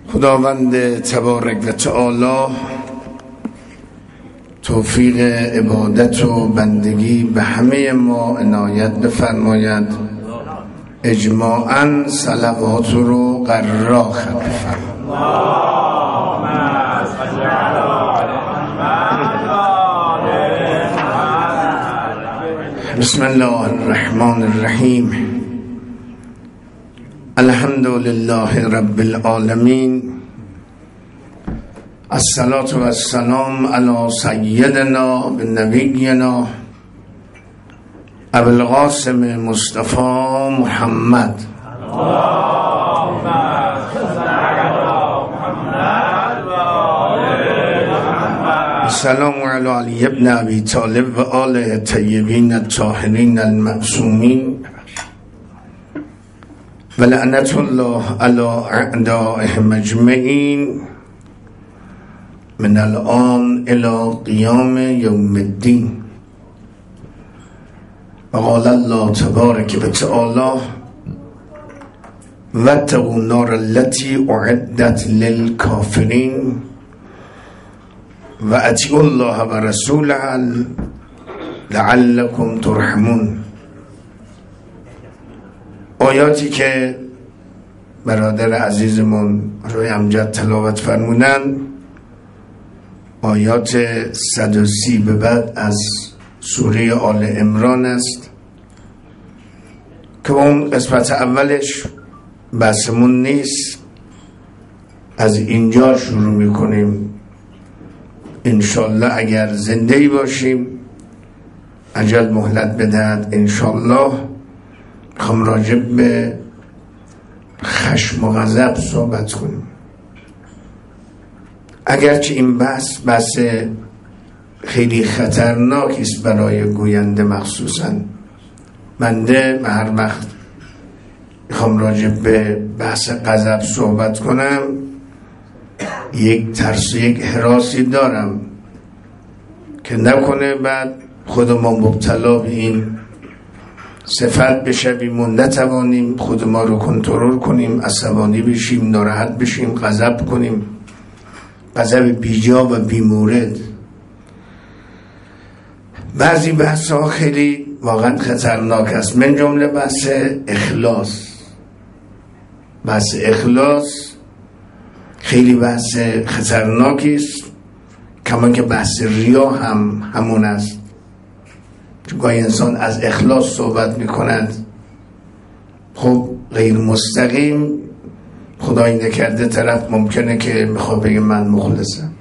خداوند تبارک و تعالی توفیق عبادت و بندگی به همه ما عنایت بفرماید. اجماعاً صلوات رو قرار ختم بفرماید. بسم الله الرحمن الرحیم. الحمد لله رب العالمین. الصلاة و السلام علی سیدنا و نبینا ابو القاسم مصطفی محمد. السلام علی علی ابن ابی طالب و آله الطیبین الطاهرین المعصومین و لعنت الله علی اعدائهم اجمعین من الان الى قیام یوم الدین. و قال الله تبارک و تعالی واتقوا النار التي اعدت للكافرین و اطیعوا الله و رسوله لعلکم ترحمون. آیاتی که برادر عزیزمون روی امجد تلاوت فرمودن آیات 130 به بعد از سوره آل عمران است که اون قسمت اولش بحثمون نیست. از اینجا شروع میکنیم انشالله. اگر زنده‌ای باشیم اجل مهلت بدهد انشالله میخوام راجع به خشم و غضب صحبت کنیم. اگرچه این بحث خیلی خطرناکی است برای گوینده، مخصوصا بنده هر وقت میخوام راجع به بحث غضب صحبت کنم یک ترس و یک هراسی دارم که نکنه بعد خود ما مبتلا به این صفت بشویم و نتوانیم خود ما رو کنترل کنیم، عصبانی بشیم، ناراحت بشیم، غضب کنیم، غضب بیجا و بیمورد. بعضی بحث ها خیلی واقعا خطرناک است، من جمله بحث اخلاص. بحث اخلاص خیلی بحث خطرناکی است، کما که بحث ریا هم همون است. چون گاهی انسان از اخلاص صحبت میکند، خب غیر مستقیم خدایی نکرده طرف ممکنه که میخواد بگه من مخلصم.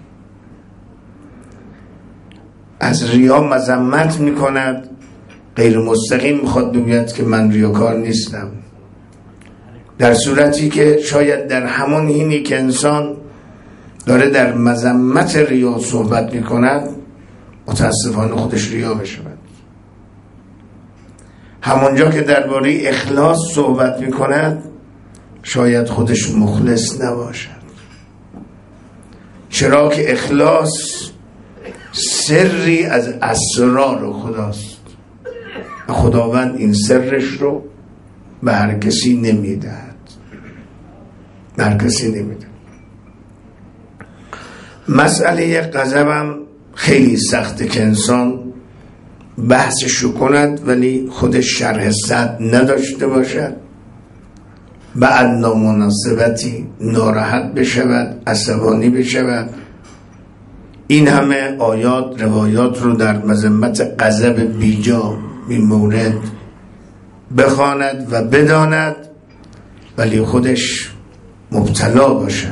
از ریا مذمت میکند، غیر مستقیم میخواد بگوید که من ریاکار نیستم، در صورتی که شاید در همون حینی که انسان داره در مذمت ریا صحبت میکند متاسفانه خودش ریا بشود. همونجا که درباره اخلاص صحبت میکند شاید خودش مخلص نباشد. چرا که اخلاص سری از اسرار خداست و خداوند این سرش رو به هر کسی نمیدهد. مسئله غضبم خیلی سخته که انسان بحثشو کند ولی خودش شرح صد نداشته باشد، بعد نامناسبتی ناراحت بشود، عصبانی بشود. این همه آیات روایات رو در مذمت غضب بیجا بیمورد بخواند و بداند ولی خودش مبتلا باشد.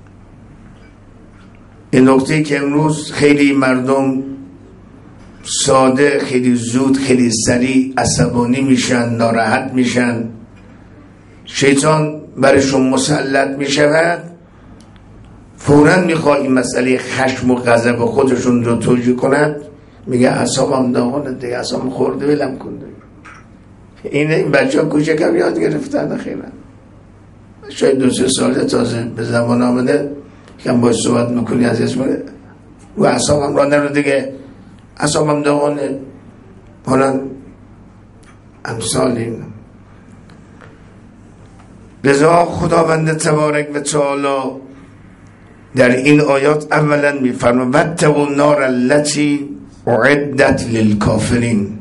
این نکته که امروز خیلی مردم ساده، خیلی زود، خیلی سریع عصبانی میشن، ناراحت میشن، شیطان برشون مسلط میشود، فوراً میخواد این مسئله خشم و غضب خودشون رو توجیه کند، میگه اعصابم داغونه دیگه، اعصابم خورده ولم کن. این بچه ها کوچکم یاد گرفتن اخیراً، شاید 2-3 ساله تازه به زمان آمده که هم باید صحبت میکنی از اسم و اعصابم را نرو دیگه، اعصابم داغونه، حالا امثال این. لذا خداوند تبارک و تعالی در این آیات اولا میفرماید واتقوا النار التي اعدت للکافرین.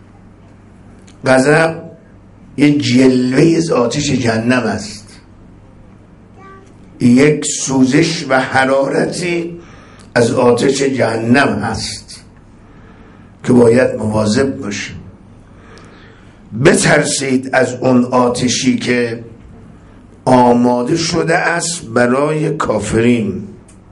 غضب یه جلوه از آتش جهنم است، یک سوزش و حرارتی از آتش جهنم هست که باید مواظب باشیم. بترسید از اون آتشی که آماده شده است برای کافرین.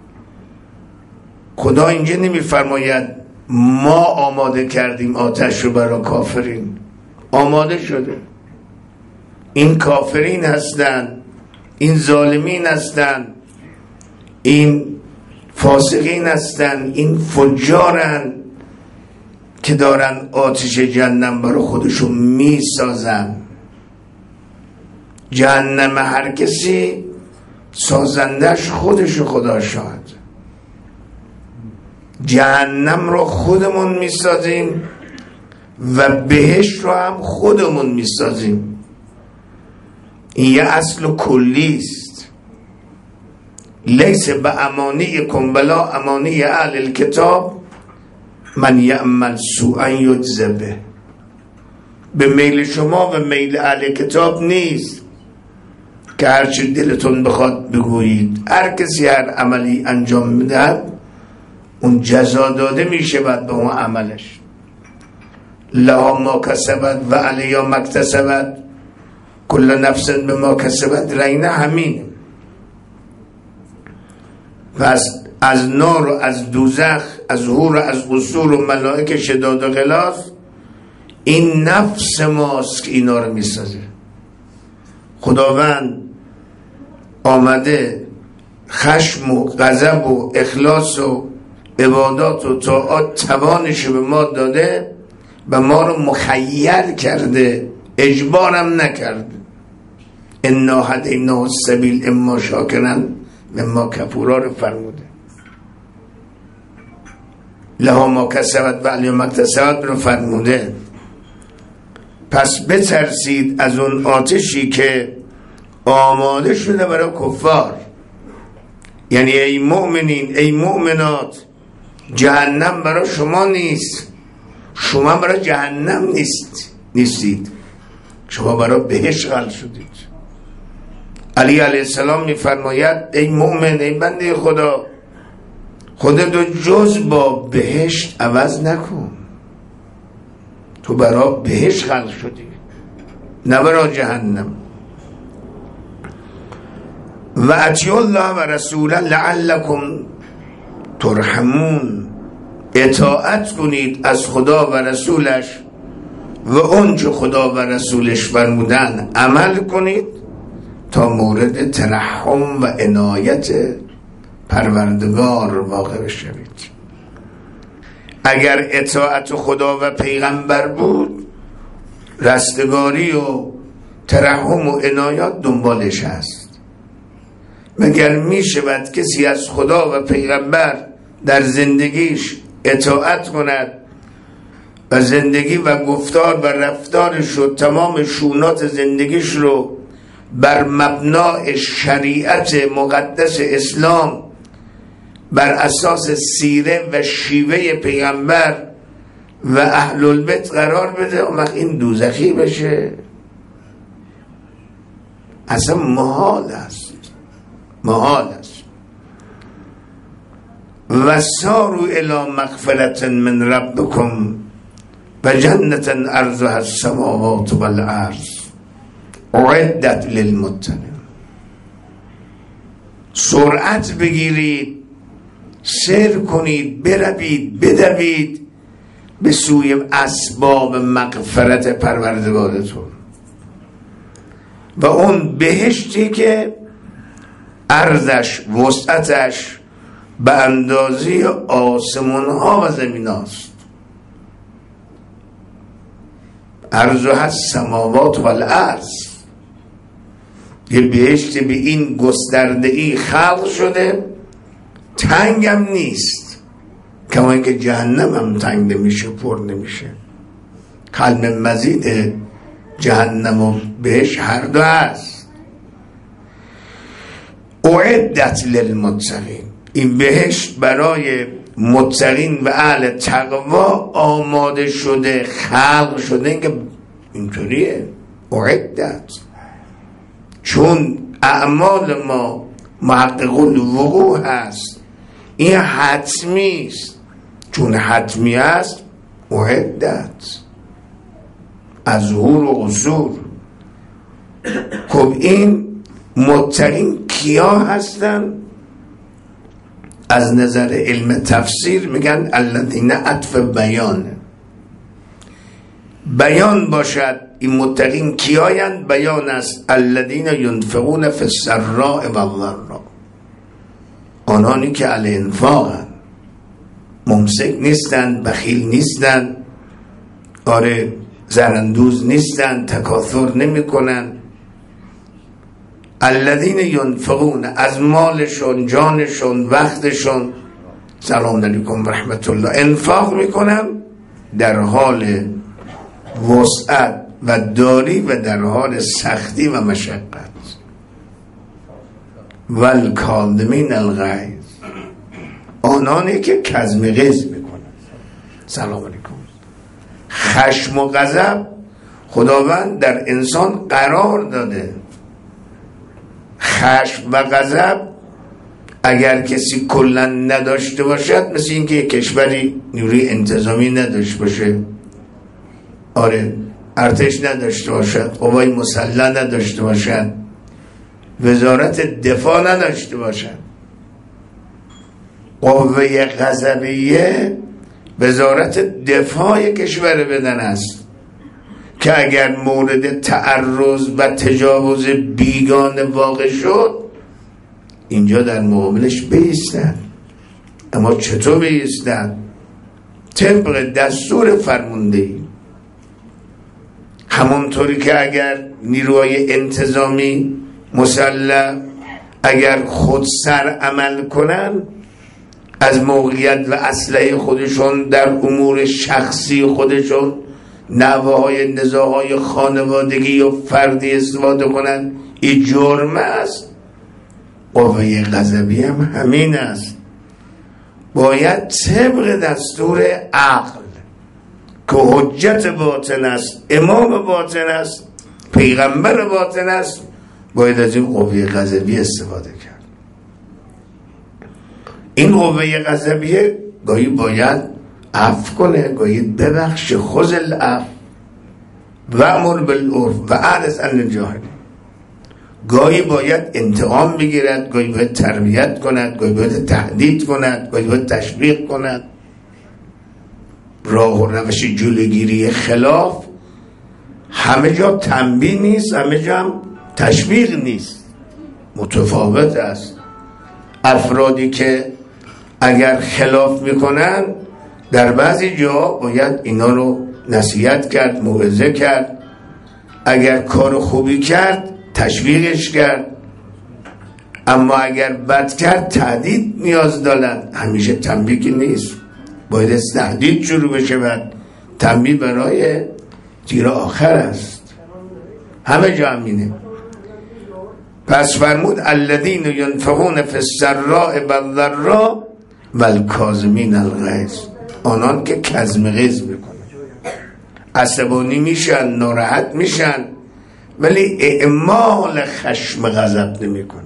خدا اینجا نمیفرماید ما آماده کردیم آتش رو برای کافرین، آماده شده. این کافرین هستن، این ظالمین هستن، این فاسقین هستن، این فجارن که دارن آتش جهنم برای خودشون میسازن. جهنم هر کسی سازندش خودش خدا شاد. جهنم رو خودمون میسازیم و بهشت رو هم خودمون میسازیم. این یه اصل و کلی است. لیس به امانیکم بلا امانی اهل الکتاب من یعمل سوءا یجز به. به میل شما و میل اهل کتاب نیست که هرچی دلتون بخواد بگویید. هر کسی هر عملی انجام میده اون جزا داده میشه بعد به اون عملش. لها ما کسبت و علیها ما اکتسبت کل نفس به ما کسبت. رینه همین. پس از نار و از دوزخ، از حور و از قصور و ملائکه شداد و غلاظ، این نفس ماست که اینا رو میسازه. خداوند آمده خشم و غضب و اخلاص و عبادات و طاعات توانش به ما داده و ما رو مخیر کرده، اجبارم نکرده. انا هدیناه السبیل اما شاکرا و اما کفورا رو فرموده. لها ما کسبت و علیها ما اکتسبت رو فرموده. پس بترسید از اون آتشی که آماده شده برای کفار. یعنی ای مؤمنین، ای مؤمنات، جهنم برای شما نیست، شما برای جهنم نیستید، شما برای بهشت خلق شدید. علی علیه السلام میفرماید ای مؤمن، ای بنده خدا، خودتو جز با بهشت عوض نکن. تو برای بهشت خلق شدی، نه برای جهنم. و اطیعوا الله و رسوله لعلکم ترحمون. اطاعت کنید از خدا و رسولش و اونچه خدا و رسولش فرمودن عمل کنید تا مورد ترحم و عنایت پروردگار واقع بشوید. اگر اطاعت خدا و پیغمبر بود، رستگاری و ترحم و عنایت دنبالش هست. مگر می شود کسی از خدا و پیغمبر در زندگیش اطاعت کند و زندگی و گفتار و رفتارش و تمام شؤونات زندگیش رو بر مبنای شریعت مقدس اسلام، بر اساس سیره و شیوه پیغمبر و اهل البیت قرار بده، اما این دوزخی بشه؟ اصلا محال است، محال است. و ساروا الی مغفرة من ربکم و جنة عرضها السماوات والارض اعدت للمتقین. سرعت بگیرید، سیر کنید، بروید، بدوید به سوی اسباب مغفرت پروردگارتون و اون بهشتی که عرضش، وسعتش به اندازه آسمان ها و زمین هاست. عرضها السماوات والارض. یه بهشت به این گستردگی خلق شده، تنگ هم نیست، کما اینکه جهنم هم تنگ نمیشه، پر نمیشه. کلم مزید جهنم و بهشت هر دو هست. اعدت للمتقین، این بهشت برای متقین و اهل تقوا آماده شده، خلق شده. این که اینطوریه اعدت، چون اعمال ما محقق الوقوع هست، این حتمی است. چون حتمی است اعدت از ظهور و قصور. خب این متقین کیا هستن؟ از نظر علم تفسیر میگن الذین عطف بیان باشد. این متقین کیایند؟ بیان است الذین ینفقون فی السراء والضراء، آنانی که علی انفاقن، ممسک نیستن، بخیل نیستن، زرندوز نیستن، تکاثر نمی کنن. الذین ینفقون، از مالشون، جانشون، وقتشون، سلام علیکم و رحمت الله، انفاق میکنن در حال وسعت و داری و در حال سختی و مشقت. والکاظمین الغیظ، آنانی که کظم غیظ میکنن. سلام علیکم. خشم و غضب خداوند در انسان قرار داده. خشم و غضب اگر کسی کلا نداشته باشد، مثل اینکه یک کشوری نیروی انتظامی نداشته باشه، ارتش نداشته باشد، قوای مسلح نداشته باشد، وزارت دفاع نداشته باشد. قوه غضبیه وزارت دفاع کشور بدن است که اگر مورد تعرض و تجاوز بیگانه واقع شد، اینجا در مقابلش بایستن. اما چطور بایستن؟ طبق دستور فرماندهی. همونطوری که اگر نیروهای انتظامی مسلح اگر خودسر عمل کنن، از موقعیت و اسلحه خودشون در امور شخصی خودشون، نوه‌های نزاع‌های خانوادگی و فردی استفاده کنن، این جرم است. قوه غضبی هم همین است. باید طبق دستور عقل که حجت باطن است، امام باطن است، پیغمبر باطن است، باید از این قوه غضبی استفاده کرد. این قوه غضبیه گاهی باید عفو کنه، گاهی ببخش. خذ العفو وامر بالعرف و اعرض عن الجاهلین. گاهی باید انتقام بگیرد، گاهی باید تربیت کند، گاهی باید تهدید کند، گاهی باید تشویق کند. راه و روش جلوگیری خلاف همه جا تنبیه نیست، همه جا هم تشویق نیست، متفاوت است. افرادی که اگر خلاف میکنن، در بعضی جا باید اینا رو نصیحت کرد، موعظه کرد. اگر کار خوبی کرد تشویقش کرد، اما اگر بد کرد تهدید نیاز دارد. همیشه تنبیه که نیست، باید از تهدید شروع بشه. بعد تنبیه برای تیر آخر است. همه جا همینه. پس فرمود الذین ینفقون فی السراء والضراء والکاظمین الغیظ، آنان که کظم غیظ میکنن، عصبانی میشن، ناراحت میشن، ولی اعمال خشم غضب نمیکنن.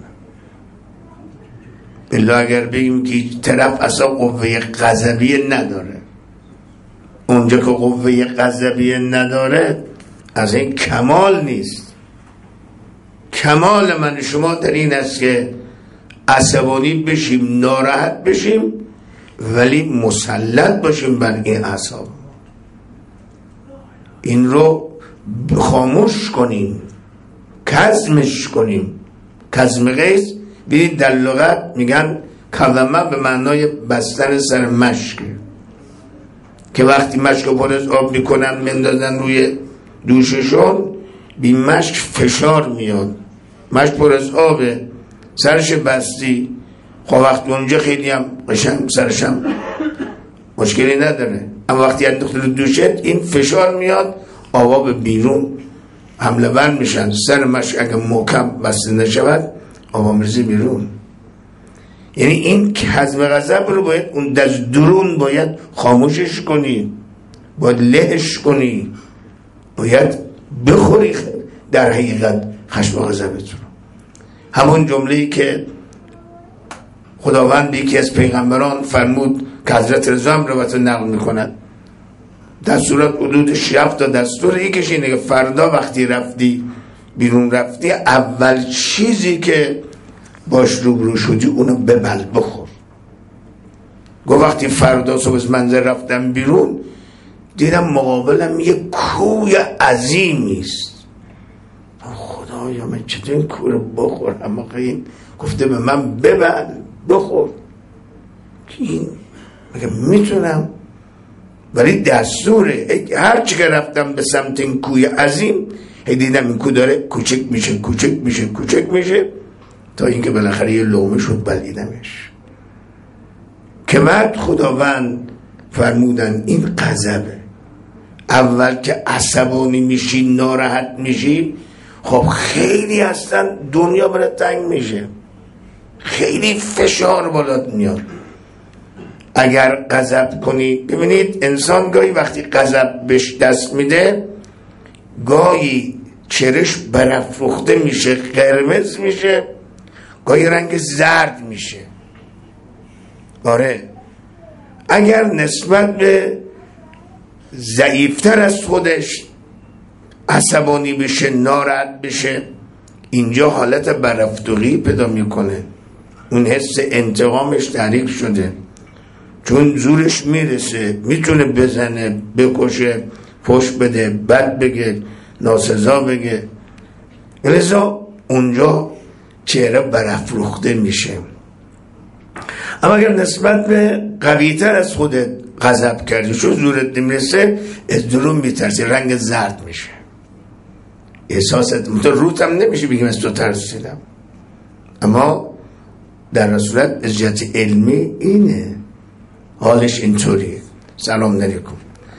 الا اگر بگیم که طرف اصلا قوه غضبیه نداره، اونجا که قوه غضبیه نداره از این کمال نیست. کمال من شما در این است که عصبانی بشیم، ناراحت بشیم، ولی مسلط باشیم بر این اعصاب. این رو خاموش کنیم، کظمش کنیم. کظم غیظ ببینید در لغت میگن کظمه به معنای بستن سر مشک، که وقتی مشک رو پر از آب میکنن مندازن روی دوششون، بی مشک فشار میاد. مشک پر از آبه، سرش بستی، خب وقتی اونجا خیلی هم قشنگ سرش هم مشکلی نداره، اما وقتی انداختی رو دوشت این فشار میاد، آبا به بیرون حمله ور میشن. سر مشک اگه محکم بسته نشود آبامریزی بیرون. یعنی این حزم غضب رو باید اون از درون باید خاموشش کنی، باید لهش کنی، باید بخوری در حقیقت خشم و غضبت رو. همون جمله‌ای که خداوند به یکی از پیغمبران فرمود که حضرت رضا هم روایت نقل می‌کند، در صورت حدود 7 تا دستور، یکیش اینه که فردا وقتی رفتی بیرون رفتی، اول چیزی که باش روبرو شدی اونو ببل بخور. گفت وقتی فردا صبح از منزل رفتم بیرون دیدم مقابلم یه کوی عظیمی است. خدایا من چطور این کوی رو بخورم؟ این گفته به من ببل بخور. این مگه میتونم؟ ولی دستوره. هر چی که رفتم به سمت این کوی عظیم دیدم این کوی داره کوچک میشه تا اینکه بالاخره یه لقمه شد بلعیدمش. که بعد خداوند فرمودن این غضبه. اول که عصبانی میشی، ناراحت میشی، خب خیلی هستن دنیا برات تنگ میشه، خیلی فشار بالات میاد. اگر غضب کنی، ببینید انسان گاهی وقتی غضب بهش دست میده، گاهی چهرش برافروخته میشه، قرمز میشه، گاهی رنگ زرد میشه. آره، اگر نسبت به ضعیفتر از خودش عصبانی بشه، ناراحت بشه، اینجا حالت برافروخی پیدا میکنه، اون حس انتقامش تحریک شده، چون زورش میرسه، میتونه بزنه، بکشه، فحش بده، بد بگه، ناسزا بگه، لذا اونجا چهره برافروخته میشه. اما اگر نسبت به قویتر از خودت غضب کردی، چون زورت نمیرسه، از درون میترسی، رنگ زرد میشه، احساست روت هم نمیشه بگیم از تو ترسیدم. اما در صورت عزت علمی اینه، حالش اینطوریه. سلام علیکم.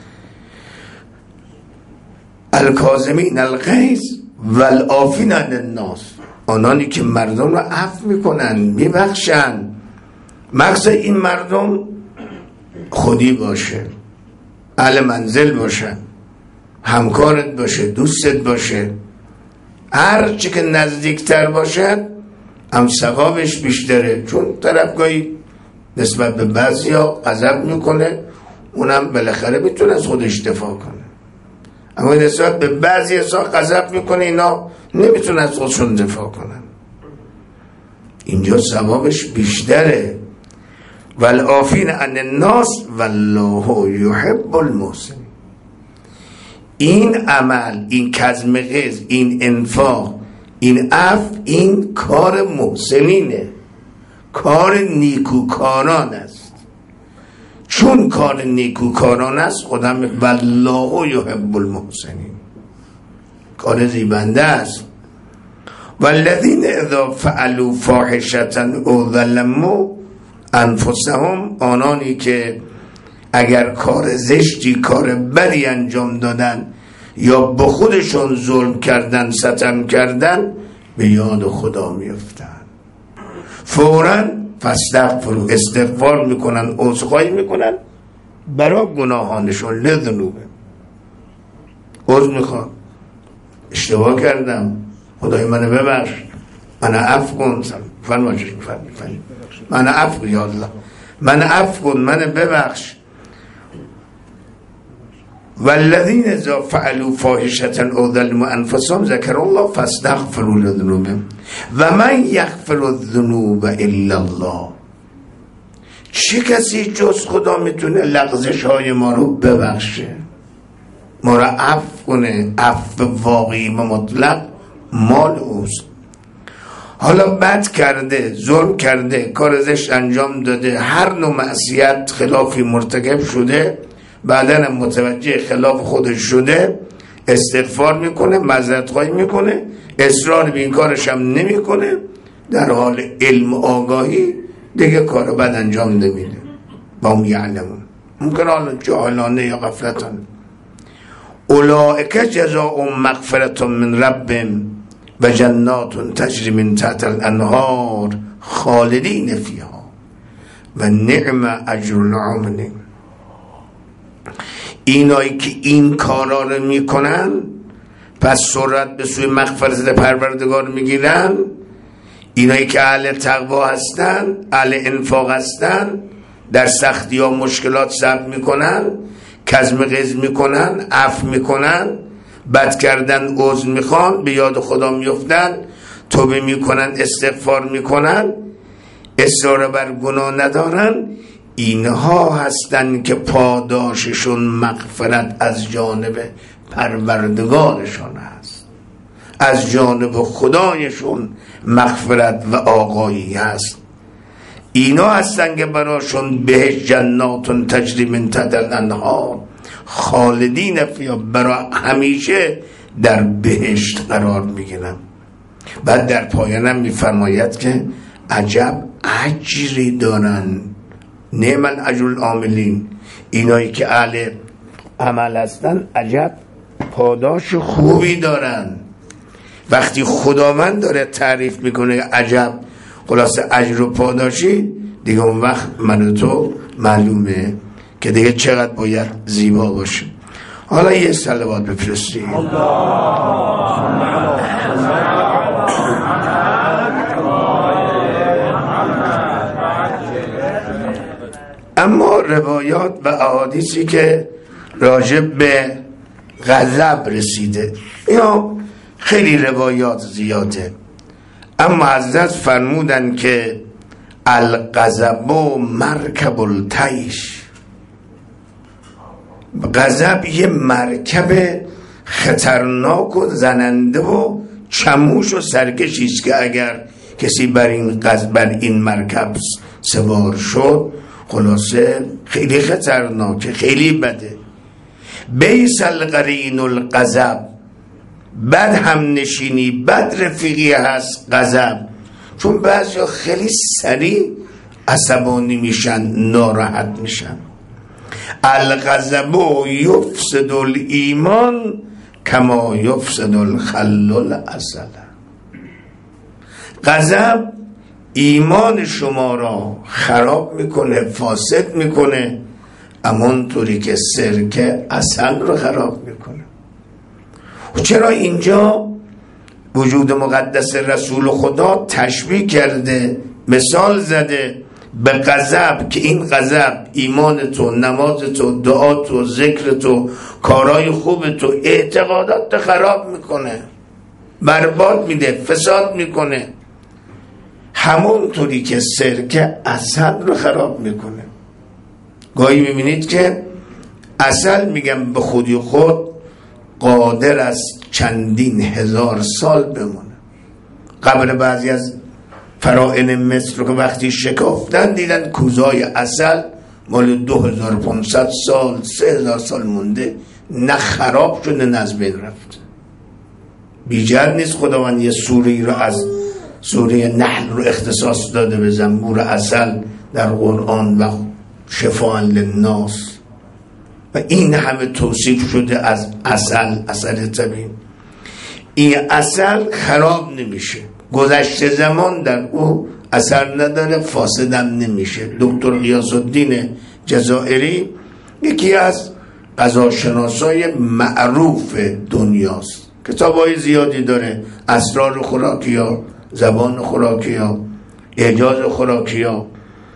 الکاظمین الغیظ والعافین عن الناس، آنانی که مردم رو عفو میکنن، میبخشن. مقصد این مردم خودی باشه، اهل منزل باشن، همکارت باشه، دوستت باشه، هر چی که نزدیکتر باشد هم ثوابش بیشتره. چون طرفگاهی نسبت به بعضی ها غضب میکنه، اونم بالاخره میتونه از خودش دفاع کنه. اما نسبت به بعضی ها غضب میکنه، اینا نمیتونه از خودشون دفاع کنن. اینجا ثوابش بیشتره. والعافین عن الناس والله یحب المحسنین. این عمل، این کظم غیظ، این انفاق، این عفو، این کار محسنینه، کار نیکوکاران است. چون کار نیکوکاران است، خدا میگه والله یحب المحسنین، کار زیبنده است. والذین اذا فعلوا فاحشة او ظلموا انفسهم، آنانی که اگر کار زشتی، کار بدی انجام دادن یا به خودشون ظلم کردن، ستم کردن، به یاد خدا میفتن، فوراً فاستغفروا، استغفار میکنن، عذرخواهی میکنن برای گناهانشون، لذنوبه، عذر میخوام، اشتباه کردم، خدای منو ببخش، منو عفو کن، فرمایش میفرمایید، منو عفو یا الله، منو عفو کن، منو ببخش. والذین اذا فعلوا فاحشة او ظلموا انفسهم ذکروا الله فاستغفروا لذنوبهم و من یغفر الذنوب الا الله. چه کسی جز خدا میتونه لغزش های ما رو ببخشه، ما رو عفو کنه؟ عفو واقعی و مطلق مال اوست. حالا بد کرده، ظلم کرده، کار زشت انجام داده، هر نوع معصیت خلافی مرتکب شده، بعدن متوجه خلاف خودش شده، استغفار میکنه، معذرت خواهی میکنه، اصرار به این کارش هم نمیکنه، در حال علم آگاهی دیگه کار بد انجام نمیده. با هم یعلمون، ممکن حالا جاهلانه یا غفلتانه. اولئک جزاؤهم مغفرة من ربهم و جنات تجری من تحت الانهار خالدین فیها و نعم اجر العاملین. اینایی که این کارا رو میکنن پس سرعت به سوی مغفرت پروردگار میگیرن. اینایی که اهل تقوا هستن، اهل انفاق هستن، در سختی ها مشکلات صبر میکنن، کظم غیظ میکنن، عفو میکنن، بد کردن عذر میخوان، به یاد خدا میفتن، توبه میکنن، استغفار میکنن، اصرار بر گناه ندارن. اینها هستن که پاداششون مغفرت از جانب پروردگارشون هست، از جانب خدایشون مغفرت و آگاهی هست. اینا هستن که براشون بهشت جنات تجری من تحت الانهار خالدین فیها، برای همیشه در بهشت قرار میگیرن. بعد در پایانم میفرماید که عجب اجری دارن، نعم الاجر العاملین. اینایی که اهل عمل هستن عجب پاداش خوبی دارن. وقتی خداوند داره تعریف میکنه عجب خلاصه اجر و پاداشی، دیگه اون وقت من و تو معلومه که دیگه چقدر باید زیبا باشه. حالا یه صلوات بفرستیم. اما روایات و احادیثی که راجع به غضب رسیده، یا خیلی روایات زیاده، اما حضرت فرمودن که الغضب مرکب الطیش، غضب یه مرکب خطرناک و زننده و چموش و سرکشی است که اگر کسی بر این مرکب سوار شد خلاصه خیلی خطرناکه، خیلی بده. بیس القرین الغضب، بد هم نشینی، بد رفیقی هست غضب، چون بعضیا خیلی سریع عصبانی میشن، ناراحت میشن. الغضب یفسد الایمان کما یفسد الخل العسل، غضب ایمان شما را خراب میکنه، فاسد میکنه، همونطوری که سرکه عسل رو خراب میکنه. و چرا اینجا وجود مقدس رسول خدا تشبیه کرده، مثال زده به غضب، که این غضب ایمان تو، نماز تو، دعا تو، ذکر تو، کارهای خوب تو، اعتقادات تو خراب میکنه، برباد میده، فساد میکنه، همونطوری که سرکه عسل رو خراب میکنه. گاهی میبینید که عسل میگم به خودی خود قادر است چندین هزار سال بمونه. قبل بعضی از فرائن مصر رو که وقتی شکافتن دیدن کوزهای عسل مال 2500 سال 3000 سال مونده، نه خراب شده نه از بین رفت. بیجد نیست خداوند یه سوره رو از سوره نحل رو اختصاص داده به زنبور عسل در قرآن و شفاء للناس، و این همه توصیف شده از عسل طبیعی. این عسل خراب نمیشه، گذشته زمان در او اثر نداره، فاسدم نمیشه. دکتر غیاث الدین جزائری یکی از غذاشناسای معروف دنیاست، کتابای زیادی داره، اسرار خوراکی ها، زبان خوراکی ها، اعجاز خوراکی ها،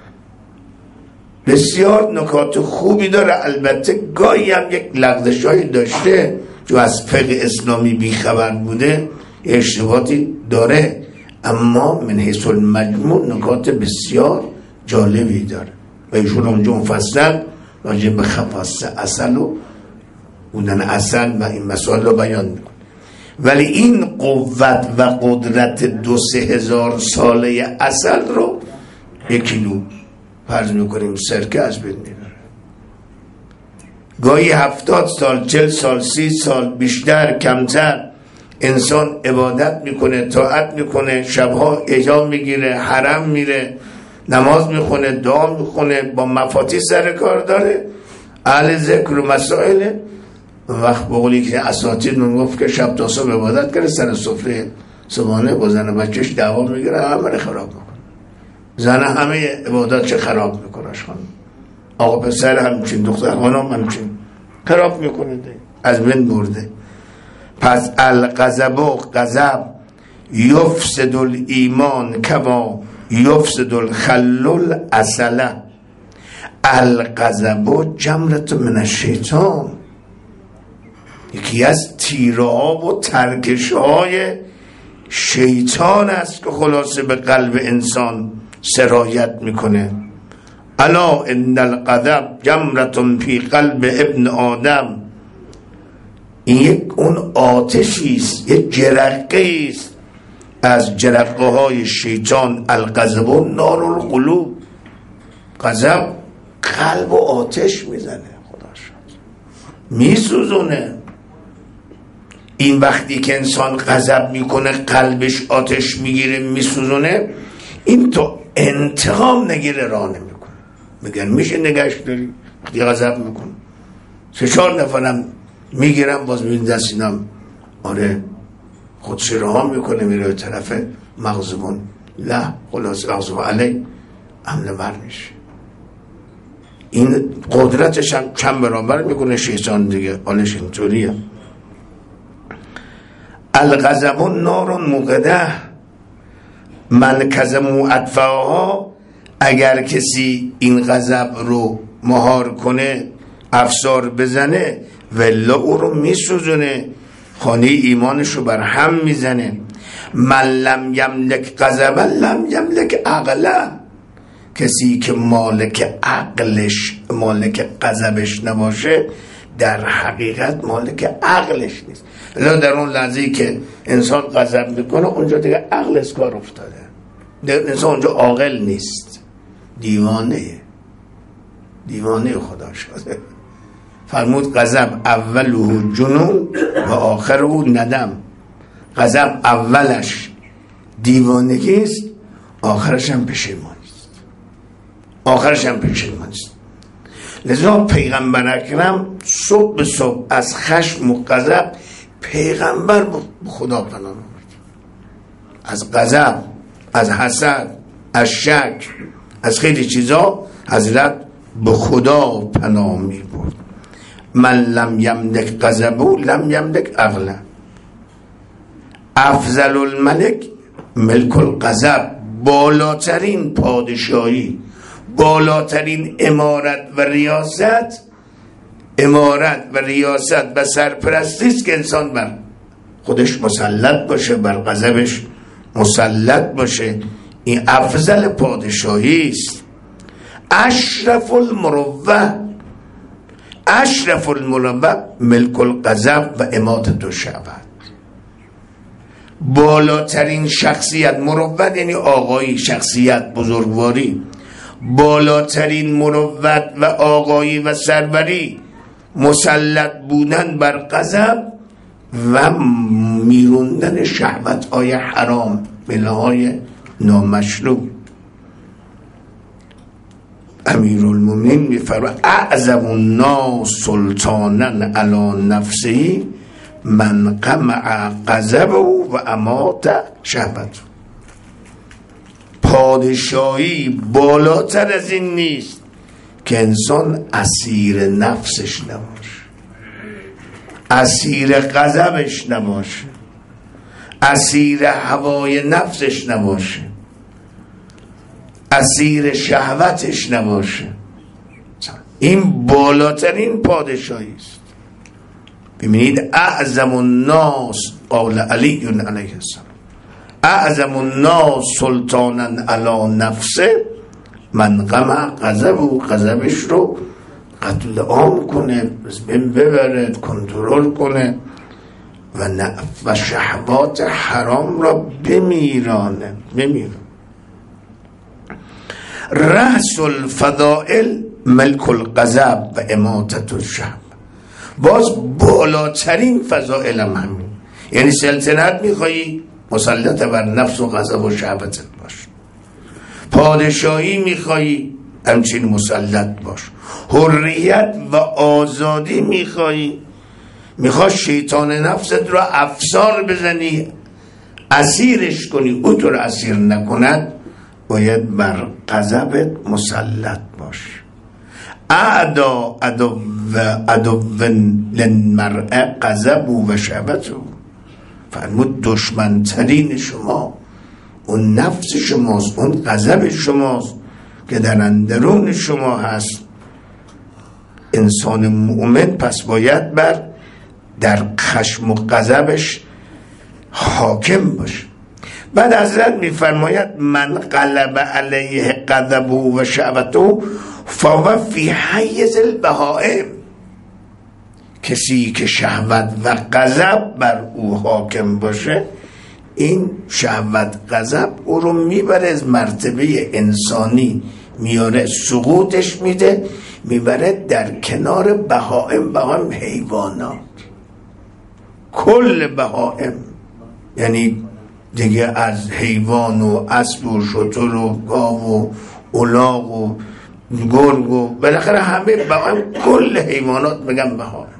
بسیار نکات خوبی داره. البته گاهی هم یک لغزشایی داشته جو از فقه اسلامی بیخبر بوده، اشتباهاتی داره، اما من حیث المجموع نکات بسیار جالبی داره و ایشون اونجا مفصل راجع به خواص عسل و بودن عسل و این مسائل رو بیان میکنه. ولی این قوت و قدرت 2-3 هزار ساله عسل رو 1 کیلو فرض میکنیم سرکه از بین میبره. گاهی 70 سال 40 سال 30 سال بیشتر کمتر انسان عبادت میکنه، طاعت میکنه، شبها اجام میگیره، حرم میره، نماز میخونه، دعا میخونه، با مفاتیح سر کار داره، اهل ذکر و مسائل. وقت بقولی که اساتید من گفت که شب تا صبح عبادت کرده، سر سفره صبحانه با زن بچهش دعوا میگیره، همه خراب میکنه. زن همه عبادات چه خراب میکنه، آقا پسر همچین، دختر خانم همچین خراب میکنه، از بین برده. پس الغضب و غضب یفسد الایمان کما یفسد الخل العسل. الغضب جمرة من الشیطان، یکی از تیره ها و ترکش های شیطان است که خلاصه به قلب انسان سرایت میکنه. الا ان الغضب جمرة فی قلب ابن آدم، این یک اون آتشی است، یک جرقه است از جرقه های شیطان. الغضب نار القلوب، غضب قلب و آتش میزنه، خدا شد میسوزونه. این وقتی که انسان غضب میکنه قلبش آتش میگیره میسوزونه، این تو انتقام نگیره راه نمیکنه. میگن میشه نگهش داری وقتی غضب میکنه؟ 3-4 نفرم میگیرم باز ببین دست اینم آره خودش راه میکنه میره به طرف مغضبون، لا خلاص مغضب علی حمله بر میشه. این قدرتش هم چند برابر میکنه شیطان دیگه، حالش اینطوریه. الغضب نار موقده من کظموا اطفاها، اگر کسی این غضب رو مهار کنه افسار بزنه ولا او رو میسوزونه، خانه ایمانش رو بر هم میزنه. من لم یملک غضبا لم یملک عقلا، کسی که مالک عقلش مالک غضبش نباشه در حقیقت مالک عقلش نیست. الان در اون لحظه‌ای که انسان غضب میکنه اونجا دیگه عقل از کار افتاده، انسان اونجا عاقل نیست، دیوانه خدا شده. فرمود غضب اوله جنون و آخره ندم. غضب اولش دیوانگی است، آخرش هم پشیمانی است. لذا پیغمبر اکرم صبح به صبح از خشم و غضب پیغمبر به خدا پناه می‌برد. از غضب، از حسد، از شک، از خیلی چیزا حضرت به خدا پناه می‌برد. من لم یملک غضبه لم یملک عقله. افضل الملک ملک الغضب، بالاترین پادشاهی، بالاترین امارت و ریاست و سرپرستی است که انسان بر خودش مسلط باشه، بر غضبش مسلط باشه. این افضل پادشاهی است. اشرف المروه ملک الغضب و اماتة الشهوة. بالاترین شخصیت، مروت یعنی آقایی، شخصیت، بزرگواری، بالاترین مروت و آقایی و سروری مسلط بودن بر غضب و میروندن شهوت های حرام، میلهای نامشروع. امیرالمومنین میفرماید اعظم الناس سلطانا علی نفسه من قمع غضبه و امات شهوته. پادشاهی بالاتر از این نیست که انسان اسیر نفسش نباشه، اسیر غضبش نباشه، اسیر هوای نفسش نباشه، اسیر شهوتش نباشه. این بالاترین پادشاهی است. ببینید اعظم الناس، قال علی علیه السلام، اعظم الناس سلطانا علی نفسه من قمع غضب، و غضبش رو قتل عام کنه، ببره، کنترل کنه و شهوات حرام را بمیرانه. رأس الفضائل ملک الغضب و اماتة الشهوة. باز بالاترین فضائل هم همین، یعنی سلطنت میخوایی مسلط بر نفس و غضب و شهوتت باش، پادشاهی میخوایی همچین مسلط باش، حریت و آزادی میخوای شیطان نفست را افسار بزنی، اسیرش کنی او تو رو اسیر نکند، باید بر غضبت مسلط باش. اعدا عدو للمرء غضب و شهوته، فرمود دشمن ترین شما اون نفس شماست، اون غضب شماست که در اندرون شما هست. انسان مؤمن پس باید در خشم و غضبش حاکم باشه. بعد حضرت میفرماید من غلب علیه غضبه و شهوته فهو فی حیز البهائم، کسی که شهوت و غضب بر او حاکم باشه، این شهوت غضب او رو میبره از مرتبه انسانی، میاره سقوطش میده، میبره در کنار بهائم حیوانات، کل بهائم، یعنی دیگه از حیوان و اسب و شتر و گاو و الاغ و گرگ و بالاخره همه بهائم، کل حیوانات بگم بهائم.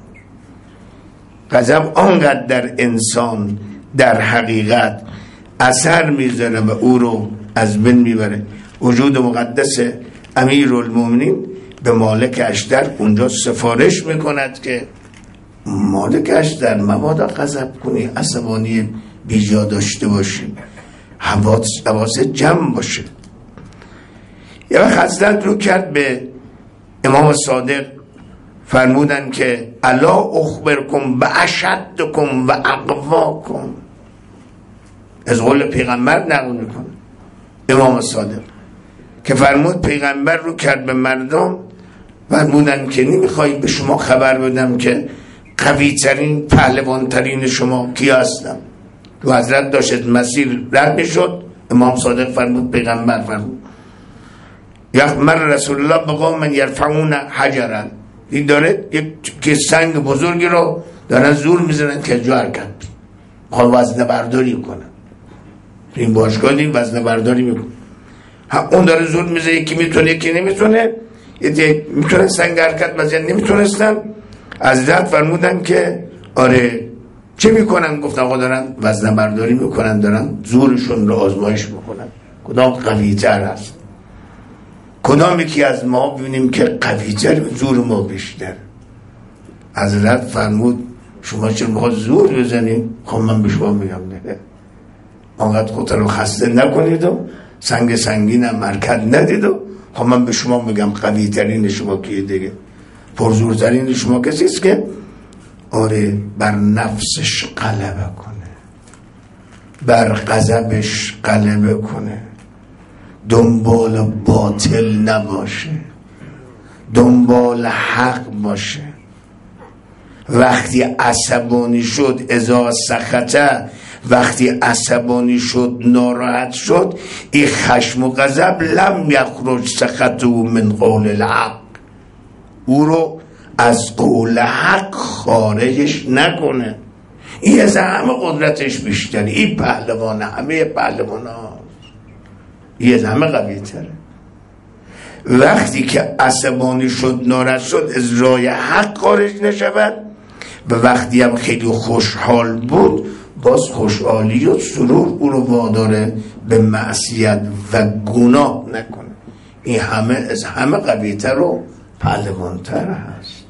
غضب آنقدر در انسان در حقیقت اثر میذاره و او رو از بین میبره. وجود مقدس امیرالمومنین به مالک اشتر اونجا سفارش میکند که مالک اشتر مبادا غضب کنی، عصبانی بیجا داشته باشی، حواس جمع باشه. یه وقت حضرت رو کرد به امام صادق، فرمودن که الا اخبرکم باشدکم و اقواکم، از قول پیغمبر نقل میکنه امام صادق که فرمود پیغمبر رو کرد به مردم، فرمودن که نمیخوای به شما خبر بدم که قوی ترین پهلوان ترین شما کی هستم؟ تو حضرت داشت مسیر رد میشد، امام صادق فرمود پیغمبر فرمود یخمر رسول الله بقا من یرفعون حجرا، این داره یک سنگ بزرگی رو دارن زور میزنن که جا حرکت خواهد وزن برداری کنن. این باشگاه دیم وزن برداری میکنن، اون داره زور میزنه، یکی میتونه یکی نمیتونه، یکی میتونه سنگ حرکت وزن نمیتونستن. حضرت فرمودن که آره چه میکنن؟ گفتن آقا دارن وزن برداری میکنن، دارن زورشون رو آزمایش میکنن کدام قوی تر هست، کدام یکی از ما ببینیم که قوی تر، زور ما بیشتر. حضرت فرمود شما چرا میخواد زور بزنید؟ خب من به شما میگم نه، آنقدر خودت رو خسته نکنید و سنگ سنگین هم حرکت ندید و خب من به شما میگم قوی ترین شما کیه دیگه، پرزورترین شما کسی است که آره بر نفسش غلبه کنه، بر غضبش غلبه کنه، دنبال باطل نباشه، دنبال حق باشه. وقتی عصبانی شد اذا سخطه، وقتی عصبانی شد ناراحت شد، این خشم و غضب لم یخرج سخطه من قول الحق، او رو از قول حق خارجش نکنه. این از همه قدرتش بیشتره، این پهلوانه، همه پهلوانه این از همه قوی تره. وقتی که عصبانی شد ناراحت شد از راه حق خارج نشود، و وقتی هم خیلی خوشحال بود باز خوشحالی و سرور او رو واداره به معصیت و گناه نکنه. این همه از همه قوی تر و پهلوانتر هست.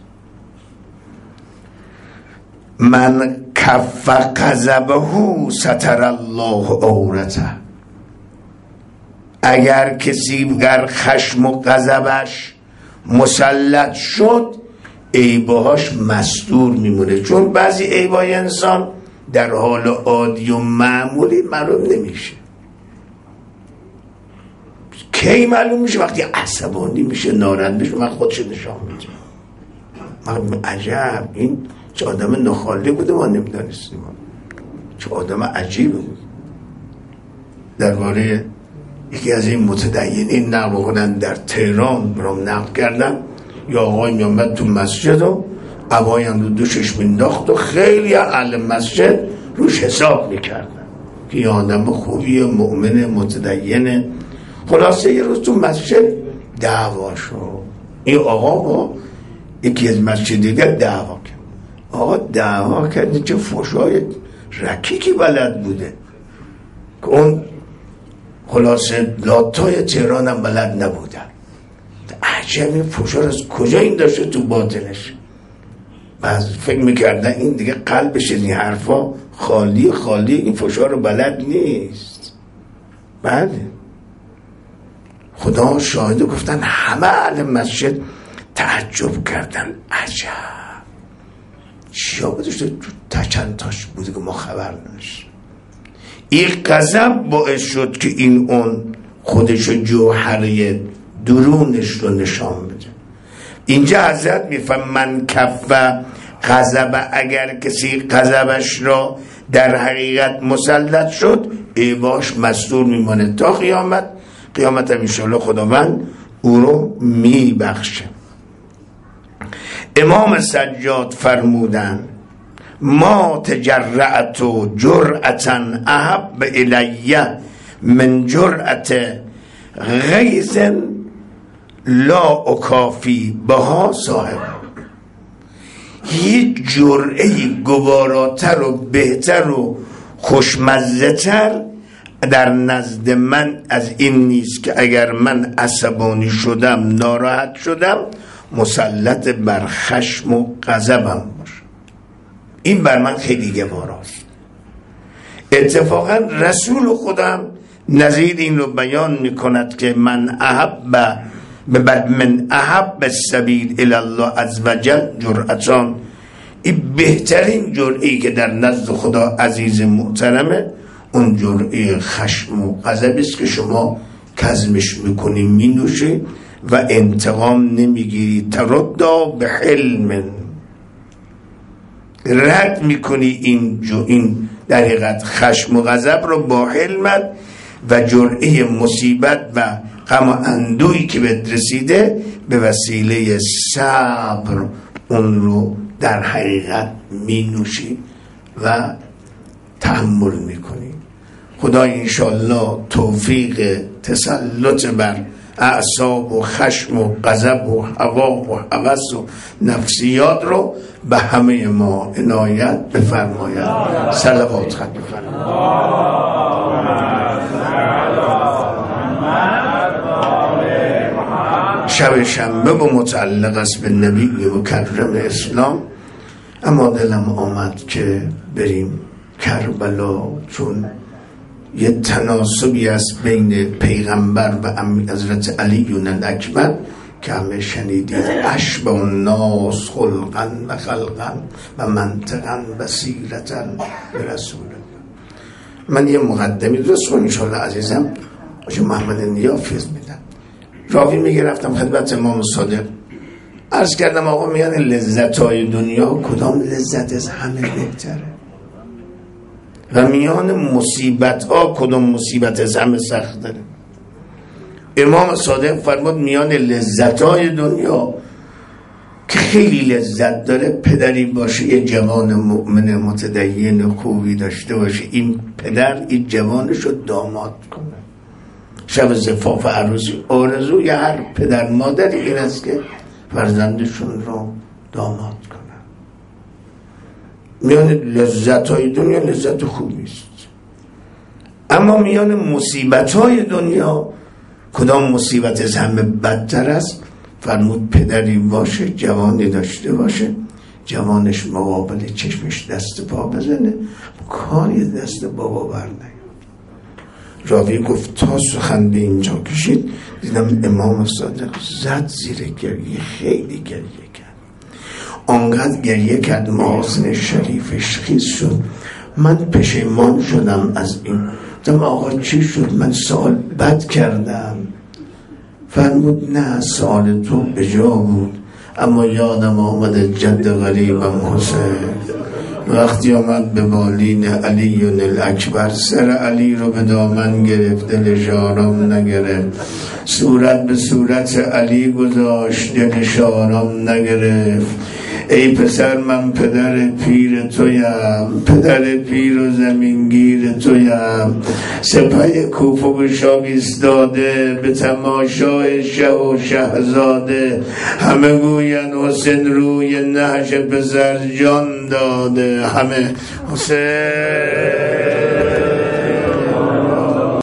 من کف غضبه ستر الله عورته، اگر کسی در خشم و غضبش مسلط شد عیبهاش مستور میمونه، چون بعضی عیبای انسان در حال عادی و معمولی معلوم نمیشه. کی معلوم میشه؟ وقتی عصبانی میشه، ناراحت میشه، من خودش نشان میده. من عجب این چه آدم نخالی بوده، ما نمیدانستیم، چه آدم عجیب بود. درباره یکی از این متدینین نقل کنن در تهران برام نقل کردن، یا آقای میامد تو مسجد و عبایم رو دوشش مینداخت و خیلی اهل مسجد روش حساب میکردن که یه آدم خوبیه، مؤمن متدینه. خلاصه یه روز تو مسجد دعوا شد، این آقا با یکی از مسجد دیگر دعوا کرد. آقا دعوا کرد چه فحشای رکیکی بلد بوده، که اون خلاصه لاتای تهران هم بلد نبودن. عجبی فشار از کجا این داشته تو باطنش. بعض فکر میکردن این دیگه قلبش این حرفا خالی این فشار رو بلد نیست. بله خدا شاهده. گفتن همه اهل مسجد تعجب کردن. عجب چیا بودش تو چند تاش بوده که ما خبر نداشت. این غضب باعث شد که این اون خودش جوهره درونش رو نشان بده. اینجا حضرت میفهم من کف غضب، اگر کسی غضبش را در حقیقت مسلط شد ایواش مستور میمانه تا قیامت هم انشاءالله خداوند او رو میبخشه. امام سجاد فرمودن ما تجرأت جرأتا احب الی من جرأت غیظ لا اکافی بها صاحب. هیچ جرعه‌ای گواراتر و بهتر و خوشمزه تر در نزد من از این نیست که اگر من عصبانی شدم ناراحت شدم مسلط بر خشم و غضبم باشه. این بر من خیلی گواراست. اتفاقا رسول خودم نظیر این رو بیان میکند که من احب السبیل الی الله عز وجل جرأتان. این بهترین جرعه‌ای که در نزد خدا عزیز محترمه اون جرعه خشم و غضب است که شما کظمش میکنی مینوشی و انتقام نمیگیری. تردا به حلم، رد میکنی این در حقیقت خشم و غضب رو با حلمت و جرعه مصیبت و غم و اندویی که بهت رسیده به وسیله صبر اون رو در حقیقت مینوشی و تحمل میکنی. خدا انشالله توفیق تسلط بر اعصاب و خشم و غضب و هوا و هوس و نفسیات رو به همه ما عنایت بفرماید. صلوات خط بفرماید. شب شنبه و متعلق است به نبی مکرم اسلام، اما دلم آمد که بریم کربلا، چون یه تناسبی است بین پیغمبر و حضرت علی اکبر که همه شنیدید. اشبه الناس خلقا و خلقا و منطقا و سیرتا به رسول الله. من یه مقدمی درست کنم انشاءالله عزیزم آجه محمد نیافیز میدم. راوی میگه رفتم خدمت امام صادق عرض کردم آقا میان لذت‌های دنیا کدام لذت از همه بهتره و میان مصیبت‌ها کدام مصیبت از همه سخت داره؟ امام صادق فرمود میان لذت‌های دنیا که خیلی لذت داره پدری باشه، یه جوان مؤمن متدین خوبی داشته باشه، این پدر این جوانش رو داماد کنه. شب زفاف عروسی آرزوی هر پدر مادری این است که فرزندشون رو داماد کنن. میان لذت‌های دنیا لذت خوبی است، اما میان مصیبت‌های دنیا کدام مصیبت از همه بدتر است؟ فرمود پدری باشه جوانی داشته باشه، جوانش مقابل چشمش دست پا بزنه، کاری دست بابا برنه. راوی گفت تا سخن به اینجا کشید دیدم امام صادق زد زیر گریه، خیلی گریه کرد، آنقدر گریه کرد محاسن شریفش خیز شد. من پشیمان شدم از این. گفتم آقا چی شد؟ من سوال بد کردم. فرمود نه سوال تو به جا بود، اما یادم آمد جد غریبم حسین وقتی آمد به بالین علی الاکبر سر علی رو به دامن گرفت، دلش آرام نگرفت، صورت به صورت علی گذاشت، دلش آرام نگرفت. ای پسر من پدر پیر تویم، پدر پیر و زمینگیر تویم. سپه کوفه به شاه ایستاده به تماشای شه و شهزاده، همه گوین حسین روی نهش پسر جان داده، همه حسین